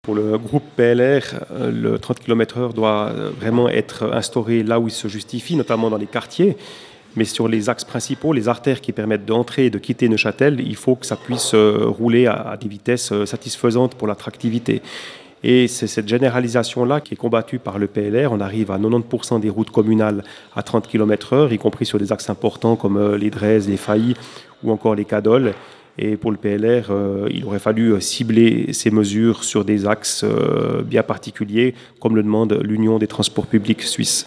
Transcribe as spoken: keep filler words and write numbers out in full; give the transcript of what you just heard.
Pour le groupe P L R, le trente kilomètres heure doit vraiment être instauré là où il se justifie, notamment dans les quartiers. Mais sur les axes principaux, les artères qui permettent d'entrer et de quitter Neuchâtel, il faut que ça puisse rouler à des vitesses satisfaisantes pour l'attractivité. Et c'est cette généralisation-là qui est combattue par le P L R. On arrive à quatre-vingt-dix pour cent des routes communales à trente kilomètres heure, y compris sur des axes importants comme les Drèzes, les Faillis ou encore les Cadoles. Et pour le P L R, euh, il aurait fallu cibler ces mesures sur des axes euh, bien particuliers, comme le demande l'Union des transports publics suisses.